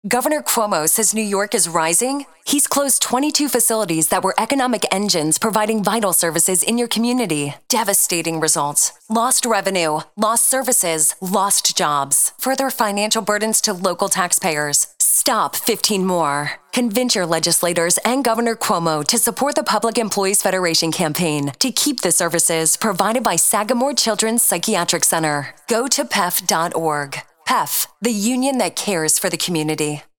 Governor Cuomo says New York is rising. He's closed 22 facilities that were economic engines providing vital services in your community. Devastating results. Lost revenue, lost services, lost jobs. Further financial burdens to local taxpayers. Stop 15 more. Convince your legislators and Governor Cuomo to support the Public Employees Federation campaign to keep the services provided by Sagamore Children's Psychiatric Center. Go to PEF.org. PEF, the union that cares for the community.